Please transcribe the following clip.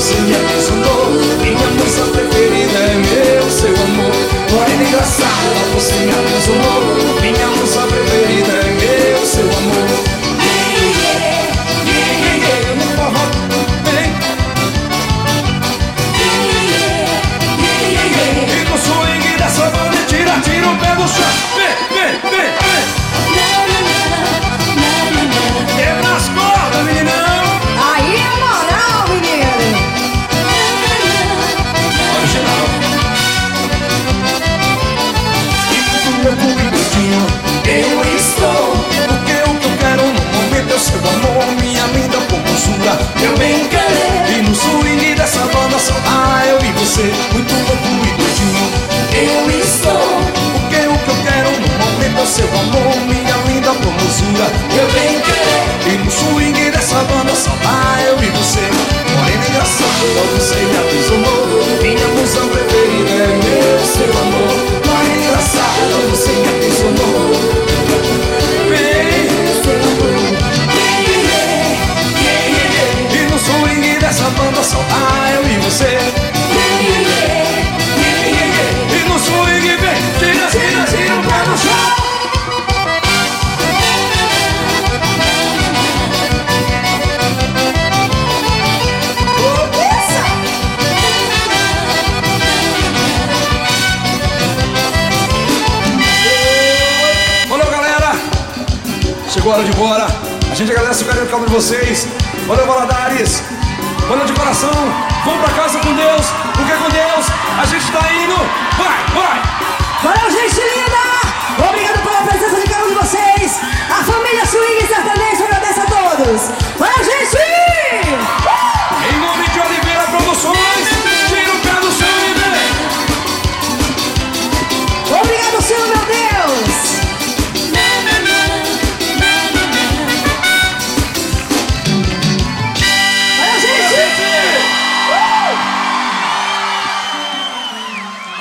você me aprisionou. Minha música preferida é meu, seu amor. Morena engraçada, você me aprisionou. Minha música preferida é meu, seu amor. E no swing dessa banda tira o pé do chão. Vem, vem, vem. Quebra as cordas, meninão. Aí é moral, menino. Original. E do meu cuidadinho eu estou. Porque o que eu quero no momento é o seu amor, minha linda formosura, meu bem querer. E no swing dessa banda só eu e você, muito louco e doidinho eu estou. Porque o que eu quero no momento é o seu amor, minha linda formosura, meu bem querer. E no swing dessa banda só eu e você. Morena engraçada, você me aprisionou. Minha música preferida é meu, seu amor. Morena engraçada, você me aprisionou. E no swing dessa banda só eu e você. E no swing vem, tira o pé do chão. Valeu, galera! Chegou a hora de ir embora. A gente agradece o carinho de cada um de vocês. Valeu, Valadares! Valeu de coração! Vamos pra casa com Deus, porque com Deus a gente tá indo! Vai!